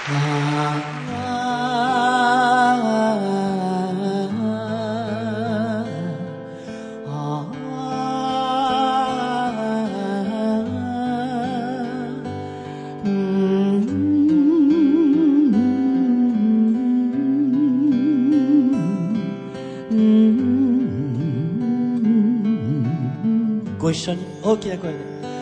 ご一緒に大きな声で